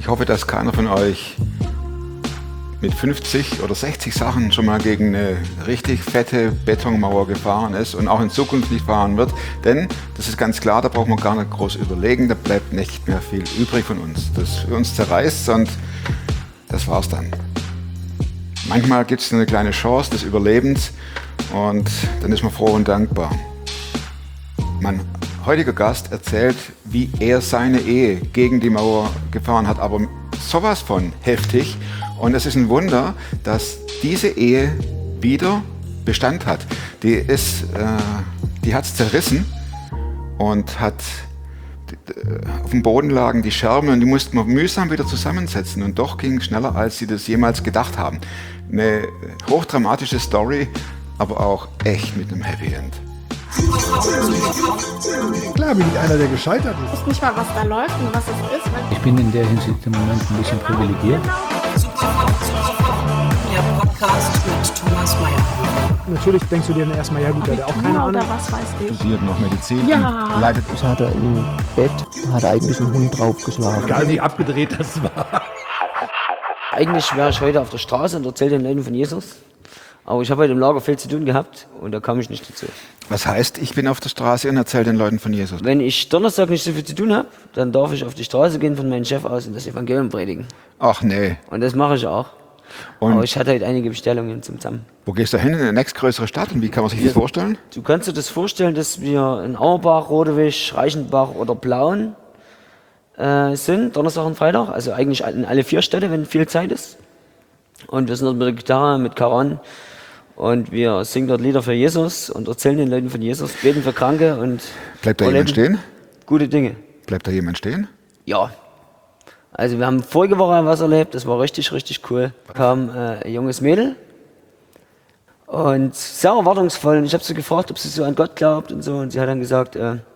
Ich hoffe, dass keiner von euch mit 50 oder 60 Sachen schon mal gegen eine richtig fette Betonmauer gefahren ist und auch in Zukunft nicht fahren wird. Denn, das ist ganz klar, da braucht man gar nicht groß überlegen, da bleibt nicht mehr viel übrig von uns. Das für uns zerreißt und das war's dann. Manchmal gibt es eine kleine Chance des Überlebens und dann ist man froh und dankbar. Mein heutiger Gast erzählt, wie er seine Ehe gegen die Mauer gefahren hat, aber sowas von heftig. Und es ist ein Wunder, dass diese Ehe wieder Bestand hat. Die hat es zerrissen und hat auf dem Boden lagen die Scherben und die mussten wir mühsam wieder zusammensetzen. Und doch ging es schneller, als sie das jemals gedacht haben. Eine hochdramatische Story, aber auch echt mit einem Happy End. Klar bin ich einer, der gescheitert ist. Ich weiß nicht mal, was da läuft und was es ist. Ich bin in der Hinsicht im Moment ein bisschen privilegiert. Der Podcast mit Thomas Mayer. Natürlich denkst du dir dann erstmal, ja gut, der hat auch keine Ahnung. Oder was weiß ich. Studiert noch Medizin, Ja. leitet. Ich hatte im Bett, hat eigentlich ein Hund draufgeschlagen. Egal wie abgedreht das war. Eigentlich wäre ich heute auf der Straße und erzähle den Leuten von Jesus. Aber ich habe heute im Lager viel zu tun gehabt und da kam ich nicht dazu. Was heißt, ich bin auf der Straße und erzähle den Leuten von Jesus? Wenn ich Donnerstag nicht so viel zu tun habe, dann darf ich auf die Straße gehen von meinem Chef aus und das Evangelium predigen. Ach nee. Und das mache ich auch. Und Aber ich hatte heute einige Bestellungen zum Zusammen. wo gehst du hin? In die nächstgrößere Stadt? Und wie kann man sich das vorstellen? Du kannst dir das vorstellen, dass wir in Auerbach, Rodewisch, Reichenbach oder Plauen sind, Donnerstag und Freitag. Also eigentlich in alle 4 Städte, wenn viel Zeit ist. Und wir sind dort mit der Gitarre, mit Karan. Und wir singen dort Lieder für Jesus und erzählen den Leuten von Jesus, beten für Kranke und Bleibt da jemand stehen? gute Dinge. Bleibt da jemand stehen? Ja. Also wir haben vorige Woche was erlebt, das war richtig, richtig cool. Da kam ein junges Mädel und sehr erwartungsvoll. Und ich habe sie gefragt, ob sie so an Gott glaubt und so. Und sie hat dann gesagt,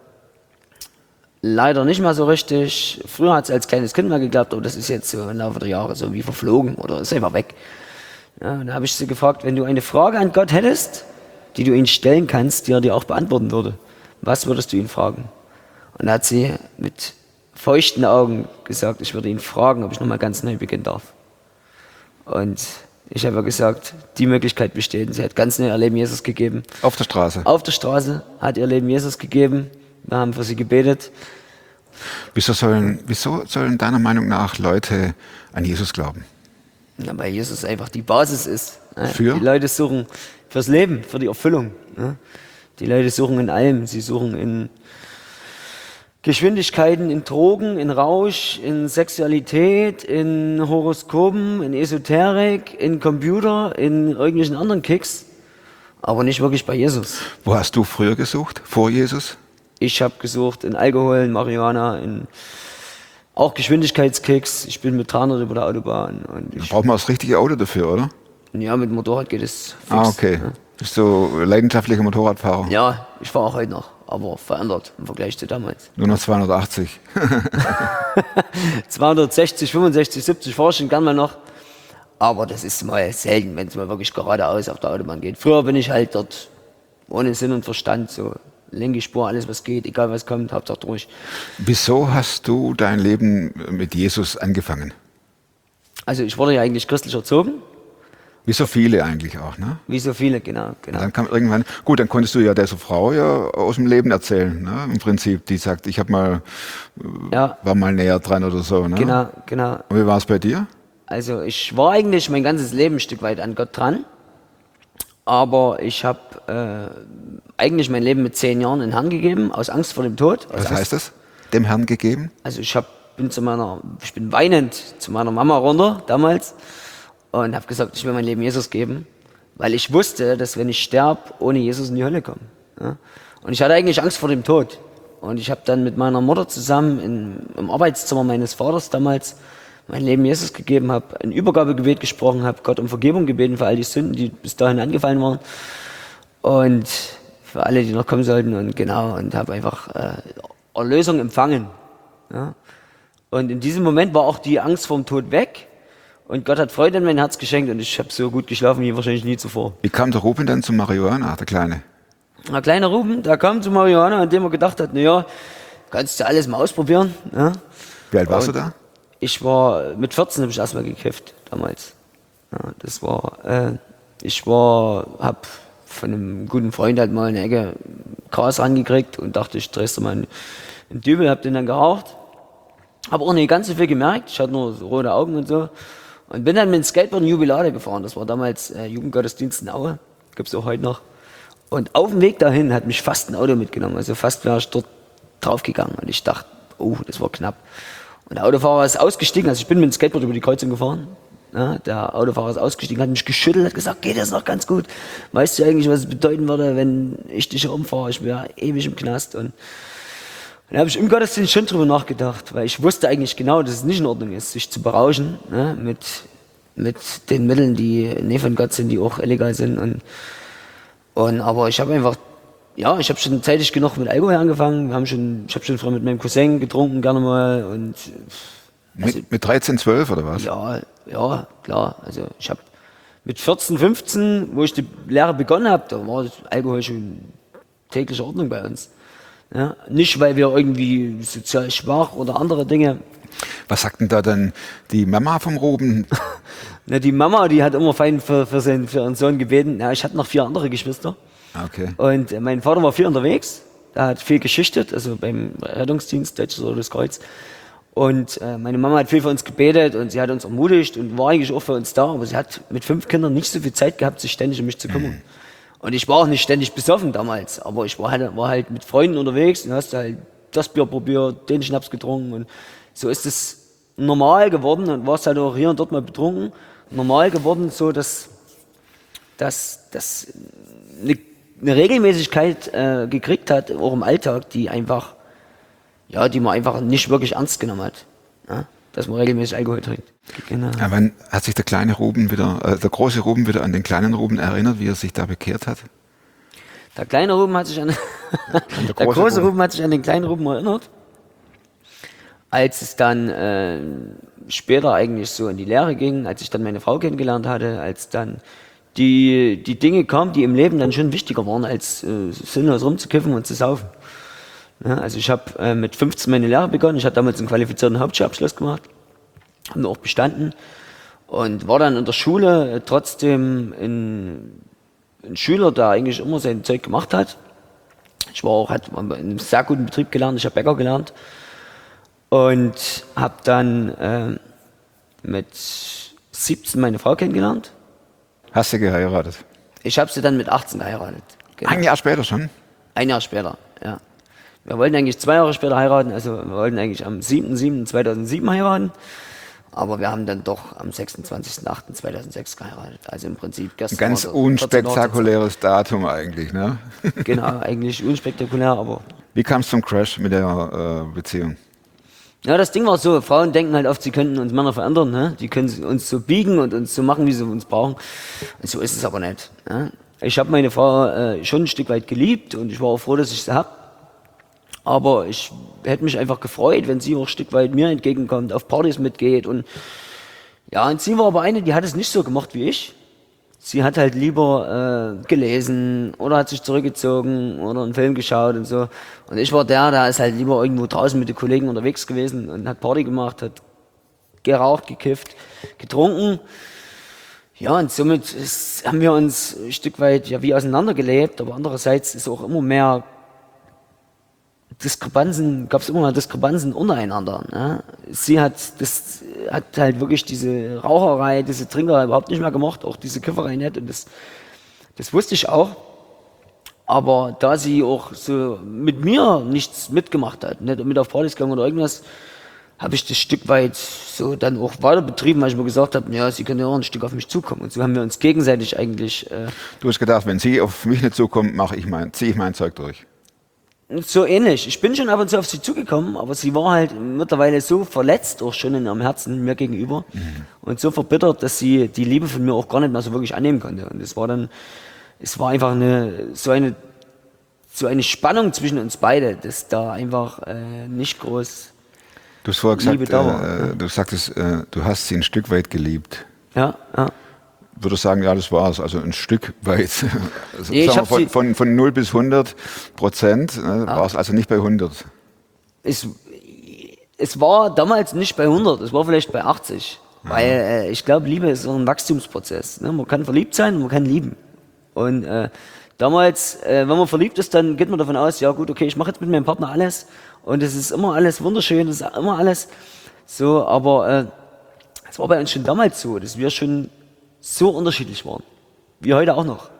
leider nicht mal so richtig. Früher hat sie als kleines Kind mal geglaubt, aber das ist jetzt so im Laufe der Jahre so wie verflogen oder ist einfach weg. Ja, und da habe ich sie gefragt, wenn du eine Frage an Gott hättest, die du ihm stellen kannst, die er dir auch beantworten würde, was würdest du ihn fragen? Und da hat sie mit feuchten Augen gesagt, ich würde ihn fragen, ob ich nochmal ganz neu beginnen darf. Und ich habe gesagt, die Möglichkeit besteht. Und sie hat ganz neu ihr Leben Jesus gegeben. Auf der Straße. Auf der Straße hat ihr Leben Jesus gegeben. Wir haben für sie gebetet. Wieso sollen deiner Meinung nach Leute an Jesus glauben? Ja, weil Jesus einfach die Basis ist. Ne? Für? Die Leute suchen fürs Leben, für die Erfüllung. Ne? Die Leute suchen in allem. Sie suchen in Geschwindigkeiten, in Drogen, in Rausch, in Sexualität, in Horoskopen, in Esoterik, in Computer, in irgendwelchen anderen Kicks. Aber nicht wirklich bei Jesus. Wo hast du früher gesucht? Vor Jesus? Ich habe gesucht in Alkohol, in Marihuana, in auch Geschwindigkeitskicks. Ich bin mit 300 über der Autobahn. Und Da braucht man das richtige Auto dafür, oder? ja, mit dem Motorrad geht es fix. Ah, okay. Ne? Bist du leidenschaftlicher Motorradfahrer? Ja, ich fahre auch heute noch, aber verändert im Vergleich zu damals. Nur noch 280. 260, 65, 70 fahre ich schon gern mal noch. Aber das ist mal selten, wenn es mal wirklich geradeaus auf der Autobahn geht. Früher bin ich halt dort ohne Sinn und Verstand, so linke Spur, alles was geht, egal was kommt, Hauptsache durch. Wieso hast du dein Leben mit Jesus angefangen? Also ich wurde ja eigentlich christlich erzogen, Wie so viele eigentlich auch, ne? wie so viele, genau. Dann kam irgendwann, gut, dann konntest du ja dieser Frau ja aus dem Leben erzählen, ne? Im Prinzip, die sagt, Ja, war mal näher dran oder so, ne? genau. Und wie war es bei dir? Also ich war eigentlich mein ganzes Leben ein Stück weit an Gott dran, aber ich habe eigentlich mein Leben mit 10 Jahren in den Herrn gegeben, aus Angst vor dem Tod. Was heißt das? Dem Herrn gegeben? Also ich bin weinend zu meiner Mama runter damals und habe gesagt, ich will mein Leben Jesus geben, weil ich wusste, dass wenn ich sterbe, ohne Jesus in die Hölle komme. Ja? Und ich hatte eigentlich Angst vor dem Tod. Und ich habe dann mit meiner Mutter zusammen im Arbeitszimmer meines Vaters damals mein Leben Jesus gegeben, habe ein Übergabegebet gesprochen, habe Gott um Vergebung gebeten für all die Sünden, die bis dahin angefallen waren und für alle, die noch kommen sollten und habe einfach Erlösung empfangen. Ja? Und in diesem Moment war auch die Angst vor dem Tod weg und Gott hat Freude in mein Herz geschenkt und ich habe so gut geschlafen wie wahrscheinlich nie zuvor. Wie kam der Ruben dann zum Marihuana, der Kleine? Ein kleiner Ruben, der kam zu Marihuana, an dem er gedacht hat, naja, kannst du alles mal ausprobieren. Ja? Wie alt warst du da? ich war, mit 14 habe ich erstmal gekifft, damals. Ja, das war, habe von einem guten Freund halt mal eine Ecke Gras angekriegt und dachte, ich drehst du mal einen Dübel, hab den dann geraucht. Habe auch nicht ganz so viel gemerkt, ich hatte nur so rote Augen und so. Und bin dann mit dem Skateboard in Jubilade gefahren, das war damals Jugendgottesdienst in Aue, gibt's auch heute noch. Und auf dem Weg dahin hat mich fast ein Auto mitgenommen, also fast wäre ich dort draufgegangen. Und ich dachte, oh, das war knapp. Und der Autofahrer ist ausgestiegen, also ich bin mit dem Skateboard über die Kreuzung gefahren. Ja, der Autofahrer ist ausgestiegen, hat mich geschüttelt, hat gesagt, geht das noch ganz gut? Weißt du eigentlich, was es bedeuten würde, wenn ich dich umfahre? Ich wäre ewig im Knast. Und da habe ich im Gottesdienst schon drüber nachgedacht, weil ich wusste eigentlich genau, dass es nicht in Ordnung ist, sich zu berauschen, ne, mit den Mitteln, die nicht von Gott sind, die auch illegal sind. Aber ich habe einfach, ja, ich habe schon zeitig genug mit Alkohol angefangen. Ich habe schon früher mit meinem Cousin getrunken, gerne mal. Und also, mit 13, 12 oder was? Ja, klar. Also ich habe mit 14, 15, wo ich die Lehre begonnen habe, da war das Alkohol schon tägliche Ordnung bei uns. Ja, nicht, weil wir irgendwie sozial schwach oder andere Dinge. Was sagt denn da dann die Mama vom Ruben? Na, die Mama, die hat immer fein für ihren Sohn gebeten. Ja, ich hatte noch 4 andere Geschwister. Okay. Und mein Vater war viel unterwegs. Er hat viel geschichtet, also beim Rettungsdienst, Deutsches Rotes Kreuz. Und meine Mama hat viel für uns gebetet und sie hat uns ermutigt und war eigentlich auch für uns da. Aber sie hat mit 5 Kindern nicht so viel Zeit gehabt, sich ständig um mich zu kümmern. Und ich war auch nicht ständig besoffen damals. Aber ich war halt mit Freunden unterwegs und hast halt das Bier probiert, den Schnaps getrunken. Und so ist es normal geworden und warst halt auch hier und dort mal betrunken. Normal geworden, so dass eine Regelmäßigkeit gekriegt hat, auch im Alltag, die man einfach nicht wirklich ernst genommen hat. Ja? Dass man regelmäßig Alkohol trinkt. Genau. Ja, wann hat sich der große Ruben wieder an den kleinen Ruben erinnert, wie er sich da bekehrt hat? Der kleine Ruben hat sich der große Ruben hat sich an den kleinen Ruben erinnert. Als es dann später eigentlich so in die Lehre ging, als ich dann meine Frau kennengelernt hatte, als dann die Dinge kamen, die im Leben dann schon wichtiger waren, als sinnlos rumzukiffen und zu saufen. Ja, also ich habe mit 15 meine Lehre begonnen, ich hatte damals einen qualifizierten Hauptschulabschluss gemacht, habe auch bestanden und war dann in der Schule trotzdem ein Schüler, der eigentlich immer sein Zeug gemacht hat. Ich hatte in einem sehr guten Betrieb gelernt, ich habe Bäcker gelernt. Und habe dann mit 17 meine Frau kennengelernt. Hast du geheiratet? Ich habe sie dann mit 18 geheiratet. Genau. Ein Jahr später schon? Ein Jahr später, ja. Wir wollten eigentlich 2 Jahre später heiraten, also wir wollten eigentlich am 7.7.2007 heiraten. Aber wir haben dann doch am 26.08.2006 geheiratet. Also im Prinzip gestern. Ein ganz unspektakuläres Datum eigentlich, ne? Genau, eigentlich unspektakulär, aber... Wie kam es zum Crash mit der Beziehung? Ja, das Ding war so, Frauen denken halt oft, sie könnten uns Männer verändern, ne? Die können uns so biegen und uns so machen, wie sie uns brauchen. Und so ist es aber nicht. Ne? Ich habe meine Frau schon ein Stück weit geliebt und ich war auch froh, dass ich sie habe. Aber ich hätte mich einfach gefreut, wenn sie auch ein Stück weit mir entgegenkommt, auf Partys mitgeht. Und ja, und sie war aber eine, die hat es nicht so gemacht wie ich. Sie hat halt lieber gelesen oder hat sich zurückgezogen oder einen Film geschaut und so. Und ich war der ist halt lieber irgendwo draußen mit den Kollegen unterwegs gewesen und hat Party gemacht, hat geraucht, gekifft, getrunken. Ja, und somit haben wir uns ein Stück weit ja wie auseinandergelebt, aber andererseits ist auch immer mehr gab es immer mal Diskrepanzen untereinander. Ne? Sie hat halt wirklich diese Raucherei, diese Trinkerei überhaupt nicht mehr gemacht, auch diese Kifferei nicht. Und das wusste ich auch. Aber da sie auch so mit mir nichts mitgemacht hat, nicht mit auf Partys gegangen oder irgendwas, habe ich das Stück weit so dann auch weiter betrieben, weil ich mir gesagt habe, ja, sie können ja auch ein Stück auf mich zukommen. Und so haben wir uns gegenseitig eigentlich... Du hast gedacht, wenn sie auf mich nicht zukommt, ziehe ich mein Zeug durch. So ähnlich. Ich bin schon ab und zu auf sie zugekommen, aber sie war halt mittlerweile so verletzt, auch schon in ihrem Herzen mir gegenüber und so verbittert, dass sie die Liebe von mir auch gar nicht mehr so wirklich annehmen konnte. Und es war einfach so eine Spannung zwischen uns beide, dass da einfach nicht groß Du hast vorher Liebe gesagt, da war. du sagtest, du hast sie ein Stück weit geliebt. Ja. Würde sagen, ja, das war's, also ein Stück weit. Also, Nee, sagen wir, von 0 bis 100%, war es also nicht bei 100. Es es war damals nicht bei 100, es war vielleicht bei 80. Weil ich glaube, Liebe ist so ein Wachstumsprozess. Ne? Man kann verliebt sein und man kann lieben. Und damals, wenn man verliebt ist, dann geht man davon aus, ja gut, okay, ich mache jetzt mit meinem Partner alles und es ist immer alles wunderschön, es ist immer alles so, aber es war bei uns schon damals so, dass wir schon so unterschiedlich waren. Wie heute auch noch.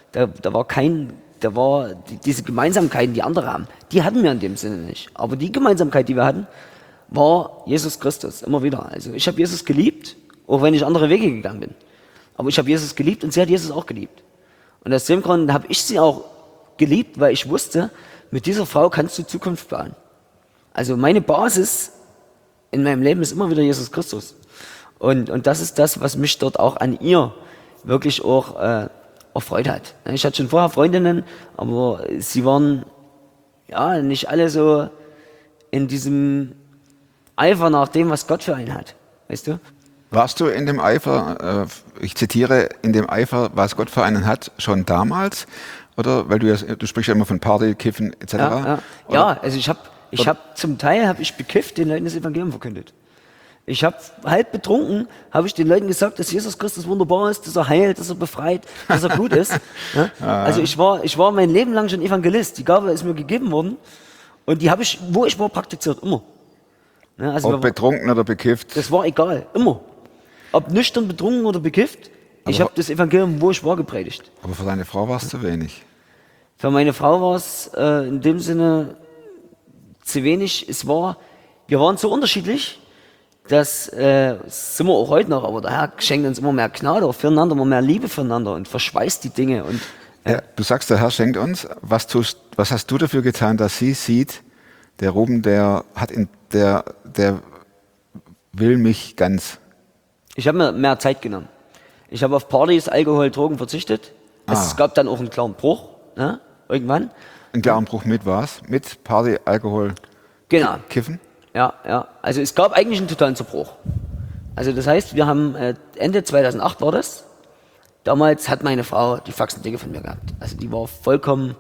Diese Gemeinsamkeiten, die andere haben, die hatten wir in dem Sinne nicht. Aber die Gemeinsamkeit, die wir hatten, war Jesus Christus, immer wieder. Also ich habe Jesus geliebt, auch wenn ich andere Wege gegangen bin. Aber ich habe Jesus geliebt und sie hat Jesus auch geliebt. Und aus dem Grund habe ich sie auch geliebt, weil ich wusste, mit dieser Frau kannst du Zukunft bauen. Also meine Basis in meinem Leben ist immer wieder Jesus Christus. Und das ist das, was mich dort auch an ihr wirklich auch erfreut hat. Ich hatte schon vorher Freundinnen, aber sie waren ja nicht alle so in diesem Eifer nach dem, was Gott für einen hat. Weißt du? Warst du in dem Eifer, ich zitiere, in dem Eifer, was Gott für einen hat, schon damals? Oder, weil du sprichst ja immer von Party, Kiffen etc. Ja, also ich hab zum Teil bekifft, den Leuten das Evangelium verkündet. Ich habe halb betrunken, habe ich den Leuten gesagt, dass Jesus Christus wunderbar ist, dass er heilt, dass er befreit, dass er gut ist. Ja? Also ich war mein Leben lang schon Evangelist. Die Gabe ist mir gegeben worden und die habe ich, wo ich war, praktiziert, immer. Ja, also ob betrunken oder bekifft? Das war egal, immer. Ob nüchtern, betrunken oder bekifft, ich habe das Evangelium, wo ich war, gepredigt. Aber für deine Frau war es zu wenig. Für meine Frau war es in dem Sinne zu wenig. Wir waren so unterschiedlich, das sind wir auch heute noch, aber der Herr schenkt uns immer mehr Gnade auch füreinander, immer mehr Liebe füreinander und verschweißt die Dinge. Und, ja, du sagst, der Herr schenkt uns. Was hast du dafür getan, dass sie sieht, der Ruben, der will mich ganz? Ich habe mir mehr Zeit genommen. Ich habe auf Partys, Alkohol, Drogen verzichtet. Es gab dann auch einen klaren Bruch, ne? Irgendwann. Einen klaren Bruch mit was? Mit Party, Alkohol, genau. Kiffen? Ja. Also es gab eigentlich einen totalen Zerbruch. Also das heißt, wir haben Ende 2008 war das. Damals hat meine Frau die Faxendicke von mir gehabt. Also die war vollkommen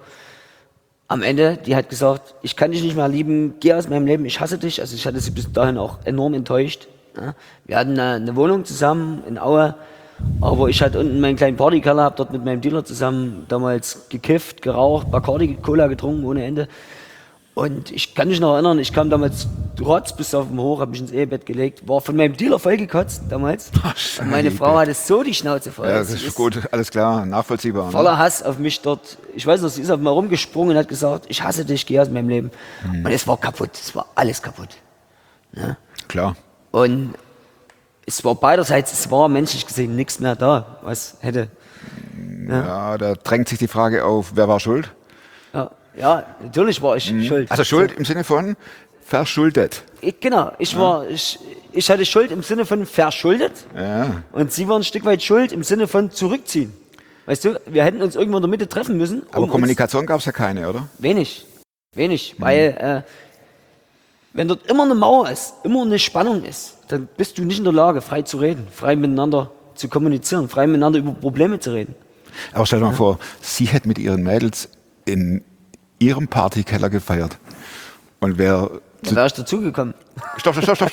am Ende. Die hat gesagt, ich kann dich nicht mehr lieben, geh aus meinem Leben, ich hasse dich. Also ich hatte sie bis dahin auch enorm enttäuscht. Ja. Wir hatten eine Wohnung zusammen in Aue, aber ich hatte unten meinen kleinen Partykeller, habe dort mit meinem Dealer zusammen damals gekifft, geraucht, Bacardi, Cola getrunken ohne Ende. Und ich kann mich noch erinnern, ich kam damals trotz bis auf den Hoch, habe mich ins Ehebett gelegt, war von meinem Dealer vollgekotzt damals. Und meine Frau hatte so die Schnauze voll. Ja, das ist gut, alles klar, nachvollziehbar. Voller Hass auf mich dort. Ich weiß noch, sie ist auf mich rumgesprungen und hat gesagt, ich hasse dich, geh aus meinem Leben. Und es war kaputt, es war alles kaputt. Ja? Klar. Und es war beiderseits, es war menschlich gesehen nichts mehr da, was hätte. Ja, da drängt sich die Frage auf, wer war schuld? Ja, natürlich war ich schuld. Also Schuld im Sinne von verschuldet. Ich hatte Schuld im Sinne von verschuldet. Ja. Und sie war ein Stück weit schuld im Sinne von zurückziehen. Weißt du, wir hätten uns irgendwo in der Mitte treffen müssen. Aber Kommunikation gab es ja keine, oder? Wenig, weil wenn dort immer eine Mauer ist, immer eine Spannung ist, dann bist du nicht in der Lage, frei zu reden, frei miteinander zu kommunizieren, frei miteinander über Probleme zu reden. Aber stell dir mal vor, sie hätte mit ihren Mädels in ihrem Partykeller gefeiert. Und wer... Da wäre ich dazugekommen. Stopp.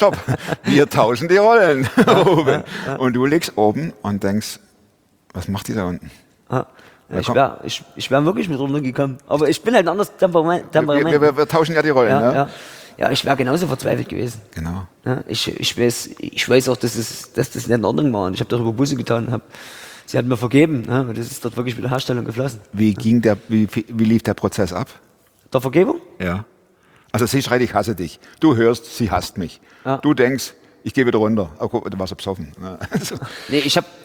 Wir tauschen die Rollen. Und du liegst oben und denkst, was macht die da unten? Ich wär wirklich mit runtergekommen. Aber ich bin halt ein anderes Temperament. Wir tauschen ja die Rollen. Ja, ich wäre genauso verzweifelt gewesen. Genau. Ja, ich weiß auch, dass das nicht in Ordnung war. Und ich habe darüber Buße getan. Sie hat mir vergeben. Ja, und das ist dort wirklich wieder Herstellung geflossen. Wie lief der Prozess ab? Der Vergebung? Ja. Also sie schreit, ich hasse dich. Du hörst, sie hasst mich. Ja. Du denkst, ich gehe wieder runter. Oh, guck, du warst besoffen. Ja. Nee,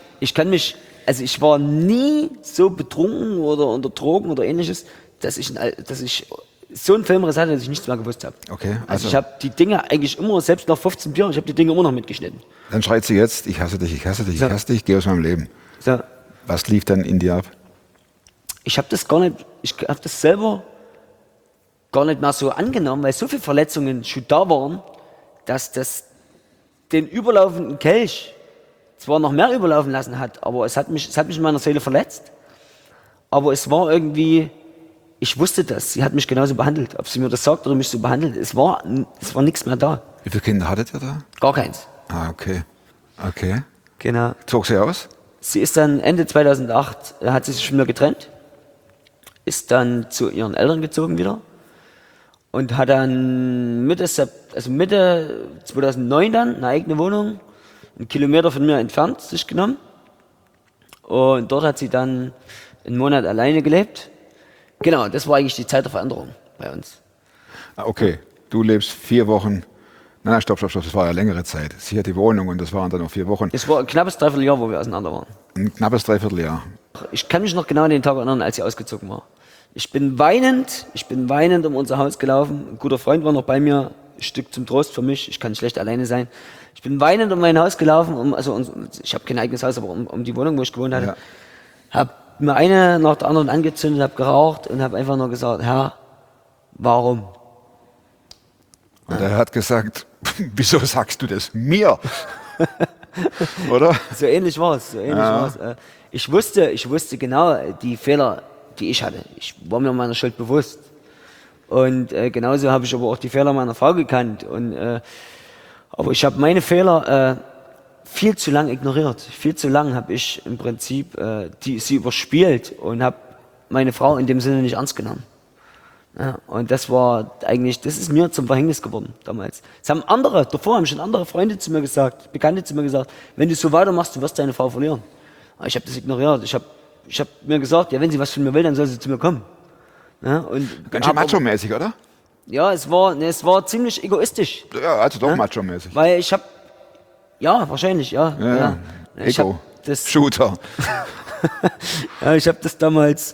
ich war nie so betrunken oder unter Drogen oder ähnliches, dass ich so einen Filmriss hatte, dass ich nichts mehr gewusst habe. Okay. Also ich habe die Dinge eigentlich immer, selbst nach 15 Bier, ich habe die Dinge immer noch mitgeschnitten. Dann schreit sie jetzt, ich hasse dich, ich hasse dich, ich hasse dich, geh aus meinem Leben. So. Was lief dann in dir ab? Ich habe das selber gar nicht mehr so angenommen, weil so viele Verletzungen schon da waren, dass das den überlaufenden Kelch zwar noch mehr überlaufen lassen hat, aber es hat mich in meiner Seele verletzt. Aber es war irgendwie, ich wusste das, sie hat mich genauso behandelt. Ob sie mir das sagt oder mich so behandelt, es war nichts mehr da. Wie viele Kinder hattet ihr da? Gar keins. Ah, okay. Okay. Genau. Zog sie aus? Sie ist dann Ende 2008, hat sie sich von mir getrennt, ist dann zu ihren Eltern gezogen wieder und hat dann Mitte 2009 dann eine eigene Wohnung, 1 Kilometer von mir entfernt, sich genommen. Und dort hat sie dann einen Monat alleine gelebt. Genau, das war eigentlich die Zeit der Veränderung bei uns. Ah, okay. Du lebst 4 Wochen. Nein, stopp, das war ja längere Zeit. Sie hat die Wohnung und das waren dann noch 4 Wochen. Es war ein knappes Dreivierteljahr, wo wir auseinander waren. Ein knappes Dreivierteljahr. Ich kann mich noch genau an den Tag erinnern, als sie ausgezogen war. Ich bin weinend um unser Haus gelaufen. Ein guter Freund war noch bei mir, ein Stück zum Trost für mich. Ich kann schlecht alleine sein. Ich bin weinend um mein Haus gelaufen, ich habe kein eigenes Haus, aber um die Wohnung, wo ich gewohnt hatte. Ja. Habe mir eine nach der anderen angezündet, habe geraucht und habe einfach nur gesagt, Herr, warum? Und er hat gesagt, wieso sagst du das mir? Oder? So ähnlich war es. Ich wusste genau die Fehler, die ich hatte. Ich war mir meiner Schuld bewusst. Und genauso habe ich aber auch die Fehler meiner Frau gekannt. Aber ich habe meine Fehler viel zu lang ignoriert. Viel zu lang habe ich im Prinzip sie überspielt und habe meine Frau in dem Sinne nicht ernst genommen. Ja, und das ist mir zum Verhängnis geworden damals. Davor haben schon andere Freunde zu mir gesagt, Bekannte zu mir gesagt, wenn du so weitermachst, du wirst deine Frau verlieren. Aber ich habe das ignoriert. Ich hab mir gesagt, ja, wenn sie was von mir will, dann soll sie zu mir kommen. Ja, und Ganz schön macho-mäßig, oder? ja, es war ziemlich egoistisch. Ja, also doch Ja? macho-mäßig. Weil wahrscheinlich, ja. Ja. Ich hab Ego. das, Shooter. ja, ich habe das damals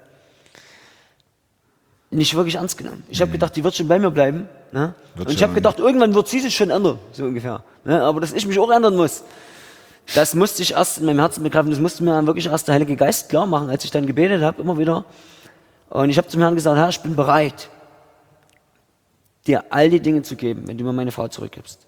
nicht wirklich ernst genommen. Ich habe gedacht, die wird schon bei mir bleiben. Ne? Und ich habe gedacht, irgendwann wird sie sich schon ändern, so ungefähr. Ne? Aber dass ich mich auch ändern muss, das musste ich erst in meinem Herzen begreifen. Das musste mir dann wirklich erst der Heilige Geist klar machen, als ich dann gebetet habe, immer wieder. Und ich habe zum Herrn gesagt, Herr, ich bin bereit, dir all die Dinge zu geben, wenn du mir meine Frau zurückgibst.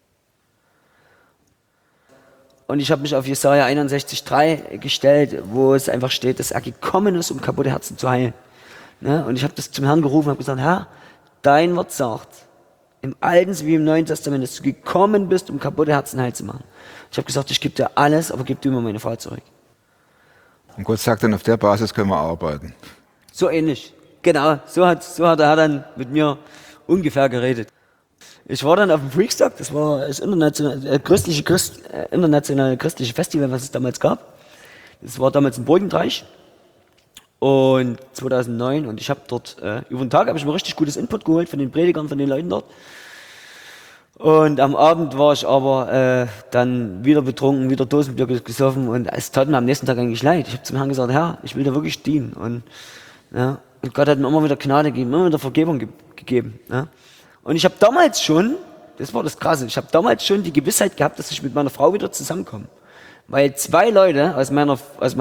Und ich habe mich auf Jesaja 61,3 gestellt, wo es einfach steht, dass er gekommen ist, um kaputte Herzen zu heilen. Ne? Und ich habe das zum Herrn gerufen und habe gesagt, Herr, dein Wort sagt, im Alten wie im Neuen Testament, dass du gekommen bist, um kaputte Herzen heil zu machen. Ich habe gesagt, ich gebe dir alles, aber gib du mir meine Frau zurück. Und Gott sagt dann, auf der Basis können wir arbeiten. So ähnlich. Genau, so hat der Herr dann mit mir ungefähr geredet. Ich war dann auf dem Freakstock, das war das internationale christliche Festival, was es damals gab. Das war damals in Burgenreich. Und 2009, und ich habe dort, über den Tag habe ich mir richtig gutes Input geholt von den Predigern, von den Leuten dort. Und am Abend war ich aber dann wieder betrunken, wieder Dosenbier gesoffen und es tat mir am nächsten Tag eigentlich leid. Ich habe zum Herrn gesagt, Herr, ich will dir wirklich dienen. Und Gott hat mir immer wieder Gnade gegeben, immer wieder Vergebung gegeben. Ja. Und ich habe damals schon, das war das Krasse, ich habe damals schon die Gewissheit gehabt, dass ich mit meiner Frau wieder zusammenkomme. Weil 2 Leute aus meiner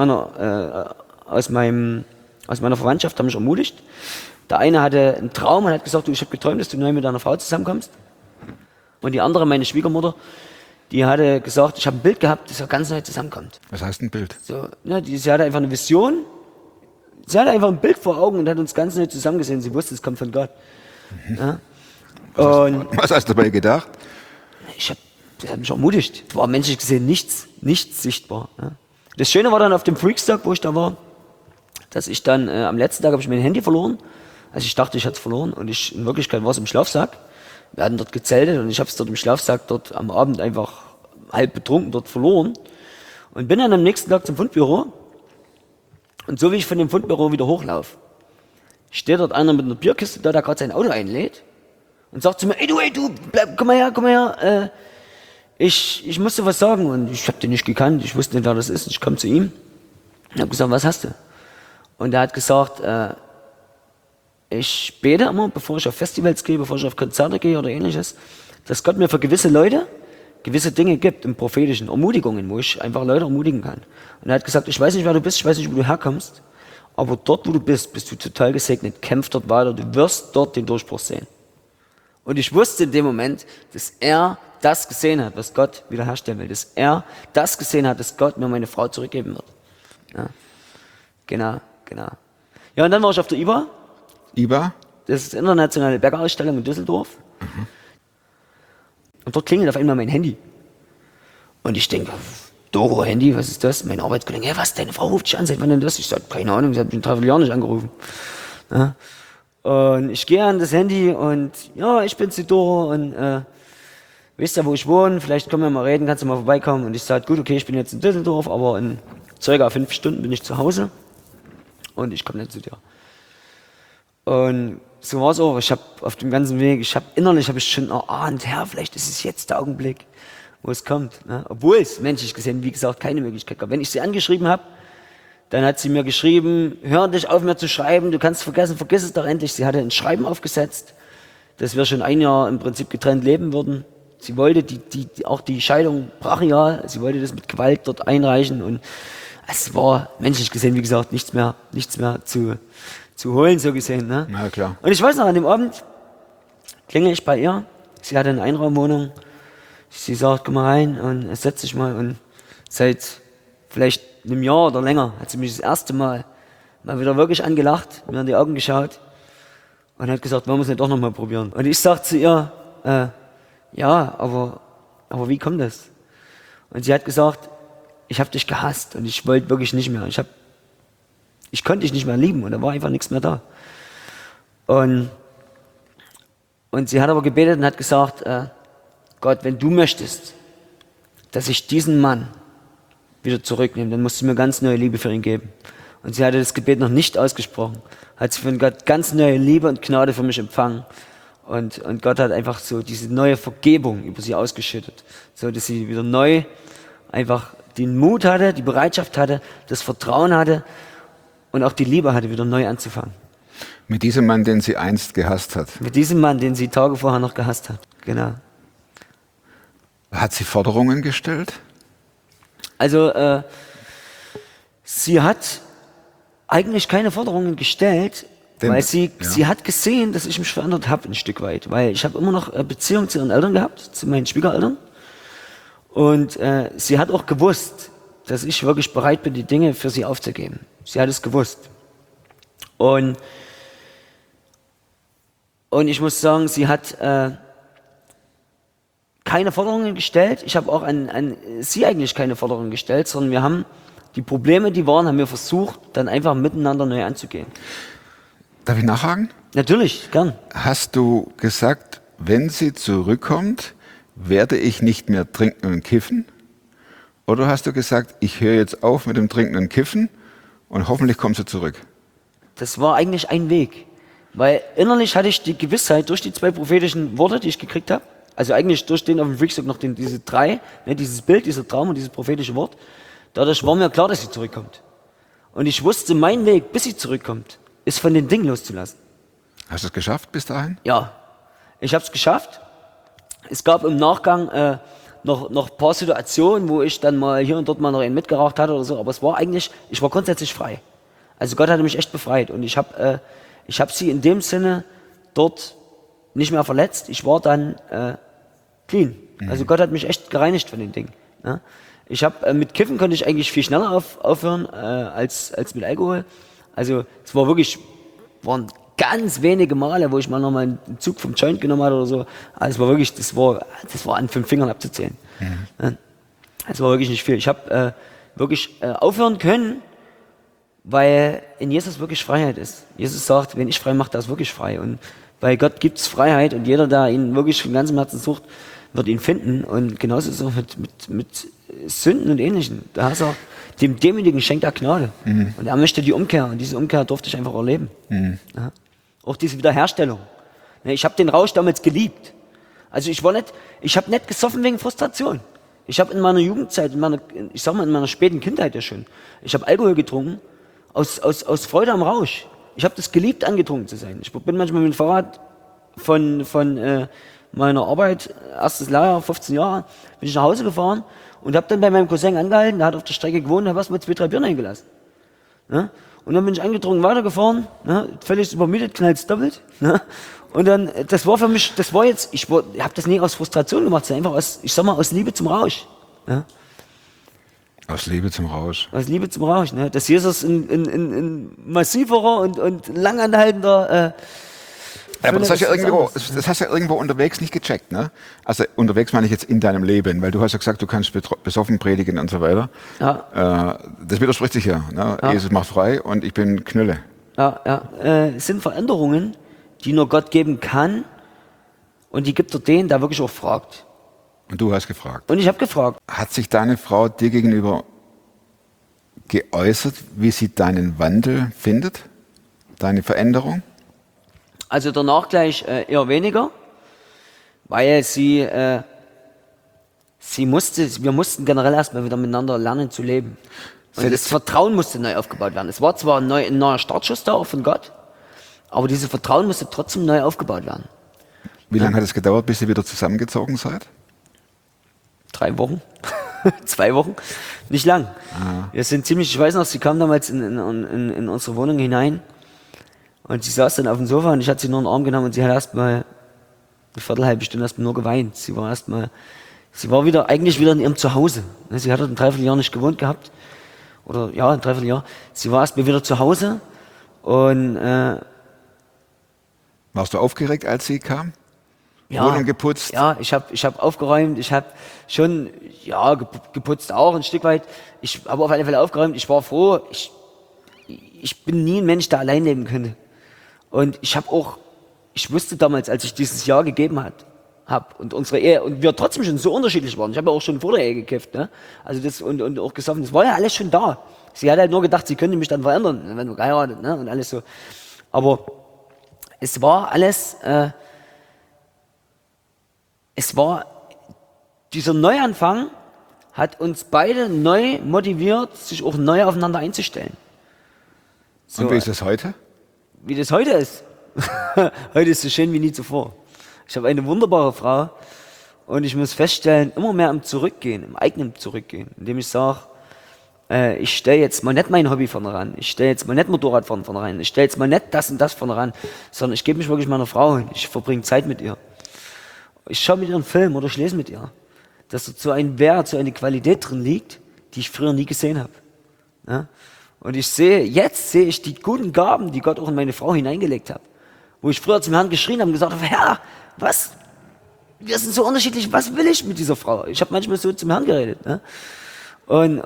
Verwandtschaft haben mich ermutigt. Der eine hatte einen Traum und hat gesagt, du, ich habe geträumt, dass du neu mit deiner Frau zusammenkommst. Und die andere, meine Schwiegermutter, die hatte gesagt, ich habe ein Bild gehabt, dass er ganz neu zusammenkommt. Was heißt ein Bild? So, sie hatte einfach eine Vision. Sie hatte einfach ein Bild vor Augen und hat uns ganz neu zusammengesehen. Sie wusste, es kommt von Gott. Ja. Und Was hast du dabei gedacht? das hat mich ermutigt. Es war menschlich gesehen nichts sichtbar. Ja. Das Schöne war dann auf dem Freakstock, wo ich da war, dass ich dann am letzten Tag habe ich mein Handy verloren. Also ich dachte, ich hatte es verloren und in Wirklichkeit war es im Schlafsack. Wir hatten dort gezeltet und ich habe es dort im Schlafsack dort am Abend einfach halb betrunken dort verloren und bin dann am nächsten Tag zum Fundbüro. Und so wie ich von dem Fundbüro wieder hochlaufe, steht dort einer mit einer Bierkiste da, der gerade sein Auto einlädt und sagt zu mir, ey du, komm mal her, ich muss dir was sagen. Und ich habe den nicht gekannt, ich wusste nicht, wer das ist. Ich komme zu ihm und habe gesagt, was hast du? Und er hat gesagt, ich bete immer, bevor ich auf Festivals gehe, bevor ich auf Konzerte gehe oder ähnliches, dass Gott mir für gewisse Leute gewisse Dinge gibt im Prophetischen, Ermutigungen, wo ich einfach Leute ermutigen kann. Und er hat gesagt, ich weiß nicht, wer du bist, ich weiß nicht, wo du herkommst, aber dort, wo du bist du total gesegnet, kämpf dort weiter, du wirst dort den Durchbruch sehen. Und ich wusste in dem Moment, dass er das gesehen hat, was Gott wiederherstellen will, dass er das gesehen hat, dass Gott mir meine Frau zurückgeben wird. Ja. Genau. Ja, und dann war ich auf der IBA. IBA? Das ist die internationale Bergausstellung in Düsseldorf. Und dort klingelt auf einmal mein Handy. Und ich denke, Doro, Handy, was ist das? Mein Arbeitskollege, hey, was, deine Frau ruft dich an, seit wann denn das? Ich sage, keine Ahnung, sie hat mich ein Dreivierteljahr nicht angerufen. Ja? Und ich gehe an das Handy und, ja, ich bin's, die Doro, und weißt ja, wo ich wohne, vielleicht können wir mal reden, kannst du mal vorbeikommen. Und ich sage, gut, okay, ich bin jetzt in Düsseldorf, aber in ca. 5 Stunden bin ich zu Hause und ich komme nicht zu dir. Und so war es auch. Ich habe auf dem ganzen Weg, innerlich habe ich schon erahnt, Herr, vielleicht ist es jetzt der Augenblick, wo es kommt. Ne? Obwohl es menschlich gesehen, wie gesagt, keine Möglichkeit gab. Wenn ich sie angeschrieben habe, dann hat sie mir geschrieben, hör dich auf, mir zu schreiben, du kannst vergessen, vergiss es doch endlich. Sie hatte ein Schreiben aufgesetzt, dass wir schon 1 Jahr im Prinzip getrennt leben würden. Sie wollte auch die Scheidung brachial, sie wollte das mit Gewalt dort einreichen, und es war menschlich gesehen, wie gesagt, nichts mehr zu holen, so gesehen. Ne? Na klar. Und ich weiß noch, an dem Abend klingel ich bei ihr, sie hatte eine Einraumwohnung, sie sagt, komm mal rein und setz dich mal, und seit vielleicht einem Jahr oder länger hat sie mich das erste Mal wieder wirklich angelacht, mir in die Augen geschaut und hat gesagt, wollen wir es nicht doch nochmal probieren. Und ich sag zu ihr, ja, aber wie kommt das? Und sie hat gesagt, ich habe dich gehasst und ich wollte wirklich nicht mehr. Ich konnte dich nicht mehr lieben, und da war einfach nichts mehr da. Und sie hat aber gebetet und hat gesagt, Gott, wenn du möchtest, dass ich diesen Mann wieder zurücknehme, dann musst du mir ganz neue Liebe für ihn geben. Und sie hatte das Gebet noch nicht ausgesprochen, hat sie von Gott ganz neue Liebe und Gnade für mich empfangen. Und Gott hat einfach so diese neue Vergebung über sie ausgeschüttet, so dass sie wieder neu einfach den Mut hatte, die Bereitschaft hatte, das Vertrauen hatte und auch die Liebe hatte, wieder neu anzufangen. Mit diesem Mann, den sie einst gehasst hat. Mit diesem Mann, den sie Tage vorher noch gehasst hat. Genau. Hat sie Forderungen gestellt? Also sie hat eigentlich keine Forderungen gestellt, weil sie hat gesehen, dass ich mich verändert habe ein Stück weit. Weil ich habe immer noch Beziehung zu ihren Eltern gehabt, zu meinen Schwiegereltern. Und sie hat auch gewusst, dass ich wirklich bereit bin, die Dinge für sie aufzugeben. Sie hat es gewusst. Und ich muss sagen, sie hat keine Forderungen gestellt. Ich habe auch an sie eigentlich keine Forderungen gestellt, sondern wir haben die Probleme, die waren, haben wir versucht, dann einfach miteinander neu anzugehen. Darf ich nachhaken? Natürlich, gern. Hast du gesagt, wenn sie zurückkommt, werde ich nicht mehr trinken und kiffen? Oder hast du gesagt, ich höre jetzt auf mit dem Trinken und Kiffen und hoffentlich kommt sie zurück? Das war eigentlich ein Weg. Weil innerlich hatte ich die Gewissheit durch die 2 prophetischen Worte, die ich gekriegt habe, also eigentlich durch den auf dem Freakstock noch diese 3, ne, dieses Bild, dieser Traum und dieses prophetische Wort, dadurch war mir klar, dass sie zurückkommt. Und ich wusste, mein Weg, bis sie zurückkommt, ist von den Dingen loszulassen. Hast du es geschafft bis dahin? Ja, ich habe es geschafft. Es gab im Nachgang noch ein paar Situationen, wo ich dann mal hier und dort mal noch einen mitgeraucht hatte oder so, aber ich war grundsätzlich frei. Also Gott hatte mich echt befreit, und ich habe sie in dem Sinne dort nicht mehr verletzt. Ich war dann clean. Also Gott hat mich echt gereinigt von den Dingen. Ne? Mit Kiffen konnte ich eigentlich viel schneller aufhören als mit Alkohol. Also es waren ganz wenige Male, wo ich mal nochmal einen Zug vom Joint genommen hatte oder so. Also das war an 5 Fingern abzuzählen. Das war wirklich nicht viel. Ich habe wirklich aufhören können, weil in Jesus wirklich Freiheit ist. Jesus sagt, wenn ich frei mache, der ist wirklich frei. Und bei Gott gibt es Freiheit, und jeder, der ihn wirklich von ganzem Herzen sucht, wird ihn finden. Und genauso ist es auch mit Sünden und Ähnlichem. Da hast du auch, dem Demütigen schenkt er Gnade. Und er möchte die Umkehr, und diese Umkehr durfte ich einfach erleben. Ja. Auch diese Wiederherstellung. Ich habe den Rausch damals geliebt. Also ich habe nicht gesoffen wegen Frustration. Ich habe in meiner Jugendzeit, in meiner späten Kindheit ja schon, ich habe Alkohol getrunken aus Freude am Rausch. Ich habe das geliebt, angetrunken zu sein. Ich bin manchmal mit dem Fahrrad von meiner Arbeit, erstes Lehrjahr, 15 Jahre, bin ich nach Hause gefahren und habe dann bei meinem Cousin angehalten, der hat auf der Strecke gewohnt, da hast du mal 2, 3 Bier eingelassen. Ne? Und dann bin ich angetrunken weitergefahren, ne? Völlig übermüdet, knallt's doppelt. Ne? Und dann, das war für mich, ich habe das nie aus Frustration gemacht, sondern einfach aus Liebe zum Rausch. Ne? Aus Liebe zum Rausch. Aus Liebe zum Rausch, ne? Dass Jesus in massiverer und langanhaltender Aber das hast, ja ist was irgendwo, anderes. das hast du ja irgendwo unterwegs nicht gecheckt, ne? Also unterwegs meine ich jetzt in deinem Leben, weil du hast ja gesagt, du kannst besoffen predigen und so weiter. Ja. Das widerspricht sich ja, ne? Ja. Jesus macht frei und ich bin Knülle. Es sind Veränderungen, die nur Gott geben kann und die gibt er denen, der wirklich auch fragt. Und du hast gefragt. Und ich habe gefragt. Hat sich deine Frau dir gegenüber geäußert, wie sie deinen Wandel findet? Deine Veränderung? Also danach gleich eher weniger, weil wir mussten generell erstmal wieder miteinander lernen zu leben. Und das Vertrauen musste neu aufgebaut werden. Es war zwar ein neuer Startschuss da auch von Gott, aber dieses Vertrauen musste trotzdem neu aufgebaut werden. Wie lange hat es gedauert, bis ihr wieder zusammengezogen seid? 3 Wochen, 2 Wochen, nicht lang. Wir sind ziemlich, ich weiß noch, sie kam damals in unsere Wohnung hinein und sie saß dann auf dem Sofa und ich hatte sie nur in den Arm genommen und sie hat erstmal eine halbe Stunde erstmal nur geweint. Sie war eigentlich wieder in ihrem Zuhause. Sie hat dort ein Dreivierteljahr nicht gewohnt gehabt. Oder ja, ein Dreivierteljahr. Sie war erstmal wieder zu Hause und Warst du aufgeregt, als sie kam? ja, Wohnung geputzt? Ja, ich hab aufgeräumt, ich habe schon, ja, geputzt auch ein Stück weit. Ich habe auf alle Fälle aufgeräumt, ich war froh. Ich bin nie ein Mensch, der allein leben könnte. Und ich wusste damals, als ich dieses Jahr gegeben hab und unsere Ehe, und wir trotzdem schon so unterschiedlich waren. Ich habe ja auch schon vor der Ehe gekifft, ne? Also das und auch gesoffen, das war ja alles schon da. Sie hat halt nur gedacht, sie könnte mich dann verändern, wenn wir geheiratet, ne? Und alles so. Aber es war alles, dieser Neuanfang hat uns beide neu motiviert, sich auch neu aufeinander einzustellen. So, Und wie ist das heute? wie das heute ist. Heute ist so schön wie nie zuvor. Ich habe eine wunderbare Frau und ich muss feststellen, immer mehr im Zurückgehen, im eigenen Zurückgehen, indem ich sage, ich stelle jetzt mal nicht mein Hobby vorne ran, ich stelle jetzt mal nicht Motorradfahren vorne ran, ich stelle jetzt mal nicht das und das vorne ran, sondern ich gebe mich wirklich meiner Frau hin, ich verbringe Zeit mit ihr. Ich schaue mit ihr einen Film oder ich lese mit ihr. Dass dort so ein Wert, so eine Qualität drin liegt, die ich früher nie gesehen habe. Ja? Und jetzt sehe ich die guten Gaben, die Gott auch in meine Frau hineingelegt hat. Wo ich früher zum Herrn geschrien habe und gesagt habe, Herr, was? Wir sind so unterschiedlich, was will ich mit dieser Frau? Ich habe manchmal so zum Herrn geredet. Ne? Und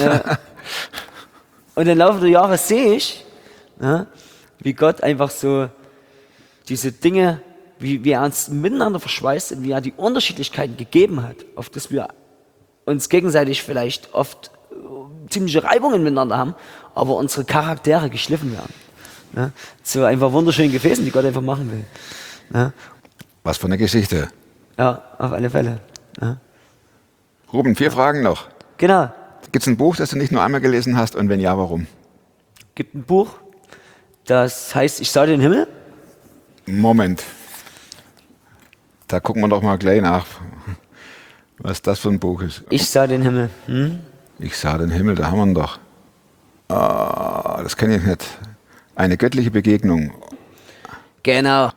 im Laufe der Jahre sehe ich, ja, wie Gott einfach so diese Dinge, wie er uns miteinander verschweißt und wie er die Unterschiedlichkeiten gegeben hat, auf das wir uns gegenseitig vielleicht oft ziemliche Reibungen miteinander haben, aber unsere Charaktere geschliffen werden. Ja? So einfach wunderschönen Gefäßen, die Gott einfach machen will. Ja, Was für eine Geschichte. ja, auf alle Fälle. Ja. Ruben, 4 Fragen noch. Genau. Gibt es ein Buch, das du nicht nur einmal gelesen hast und wenn ja, warum? Gibt ein Buch, das heißt Ich sah den Himmel. Moment. Da gucken wir doch mal gleich nach, was das für ein Buch ist. Ich sah den Himmel. Ich sah den Himmel, da haben wir ihn doch. Das kenne ich nicht. Eine göttliche Begegnung. Genau.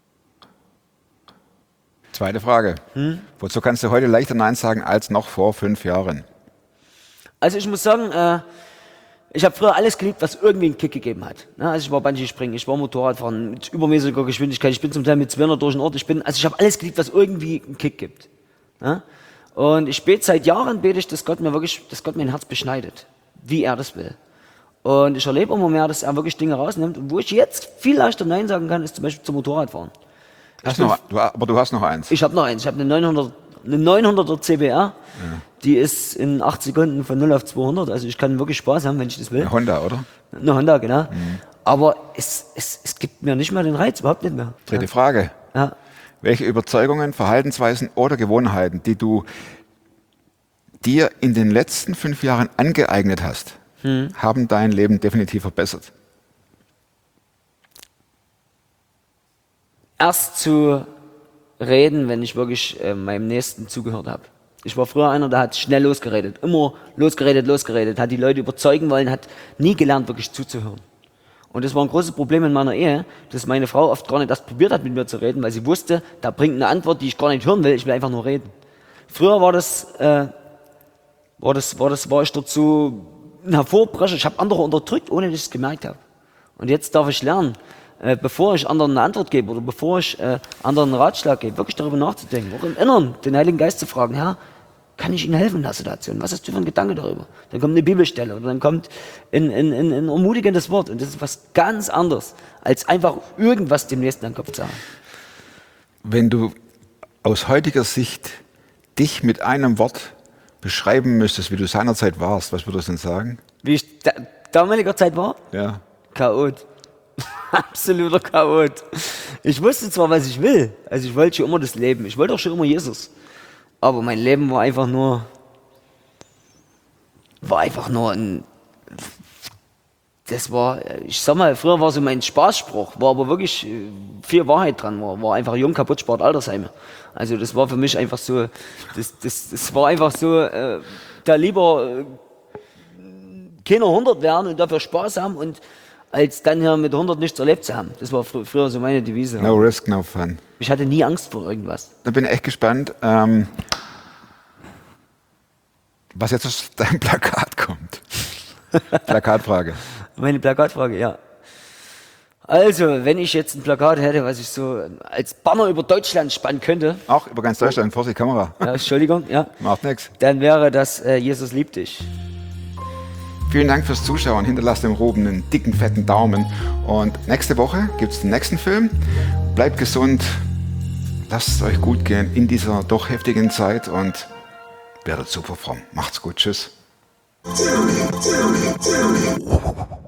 Zweite Frage. Wozu kannst du heute leichter Nein sagen als noch vor 5 Jahren? Also ich muss sagen, ich habe früher alles geliebt, was irgendwie einen Kick gegeben hat. Also ich war Bungee-Springen, ich war Motorradfahren mit übermäßiger Geschwindigkeit, ich bin zum Teil mit 200 durch den Ort, ich habe alles geliebt, was irgendwie einen Kick gibt. Und ich bete seit Jahren, dass Gott mein Herz beschneidet, wie er das will. Und ich erlebe immer mehr, dass er wirklich Dinge rausnimmt. Und wo ich jetzt viel leichter Nein sagen kann, ist zum Beispiel zum Motorradfahren. Aber du hast noch eins. Ich habe noch eins, ich habe eine 900er CBR, die ist in 8 Sekunden von 0 auf 200, also ich kann wirklich Spaß haben, wenn ich das will. Eine Honda, oder? Eine Honda, genau. Aber es gibt mir nicht mehr den Reiz, überhaupt nicht mehr. Dritte Frage. Ja. Welche Überzeugungen, Verhaltensweisen oder Gewohnheiten, die du dir in den letzten 5 Jahren angeeignet hast, haben dein Leben definitiv verbessert? Erst zu reden, wenn ich wirklich meinem Nächsten zugehört habe. Ich war früher einer, der hat schnell losgeredet. Immer losgeredet, hat die Leute überzeugen wollen, hat nie gelernt, wirklich zuzuhören. Und das war ein großes Problem in meiner Ehe, dass meine Frau oft gar nicht erst probiert hat, mit mir zu reden, weil sie wusste, da bringt eine Antwort, die ich gar nicht hören will, ich will einfach nur reden. Früher war ich dort so ein Hervorbrecher, ich habe andere unterdrückt, ohne dass ich es gemerkt habe. Und jetzt darf ich lernen, bevor ich anderen eine Antwort gebe oder bevor ich anderen einen Ratschlag gebe, wirklich darüber nachzudenken, auch im Inneren den Heiligen Geist zu fragen, Herr, kann ich Ihnen helfen in der Situation? Was hast du für einen Gedanke darüber? Dann kommt eine Bibelstelle oder dann kommt ein ermutigendes Wort und das ist was ganz anderes, als einfach irgendwas dem Nächsten an den Kopf zu haben. Wenn du aus heutiger Sicht dich mit einem Wort beschreiben müsstest, wie du seinerzeit warst, was würdest du denn sagen? Wie ich damaliger Zeit war? Ja. Chaot. Absoluter Chaot. Ich wusste zwar, was ich will. Also ich wollte schon immer das Leben. Ich wollte auch schon immer Jesus. Aber mein Leben war einfach nur ein... Das war, ich sag mal, früher war so mein Spaßspruch, war aber wirklich viel Wahrheit dran, war einfach jung, kaputt, Sport, Altersheime. Also das war für mich einfach so, das war einfach so, da lieber keine 100 werden und dafür Spaß haben und als dann hier mit 100 nichts erlebt zu haben. Das war früher so meine Devise. No risk, no fun. Ich hatte nie Angst vor irgendwas. Da bin ich echt gespannt, was jetzt aus deinem Plakat kommt. Plakatfrage. Meine Plakatfrage, ja. Also, wenn ich jetzt ein Plakat hätte, was ich so als Banner über Deutschland spannen könnte. Auch über ganz Deutschland, vor die Kamera. Ja, Entschuldigung, ja. Macht nichts. Dann wäre das Jesus liebt dich. Vielen Dank fürs Zuschauen. Hinterlasst dem Ruben einen dicken, fetten Daumen. Und nächste Woche gibt es den nächsten Film. Bleibt gesund. Lasst es euch gut gehen in dieser doch heftigen Zeit und werdet super fromm. Macht's gut. Tschüss.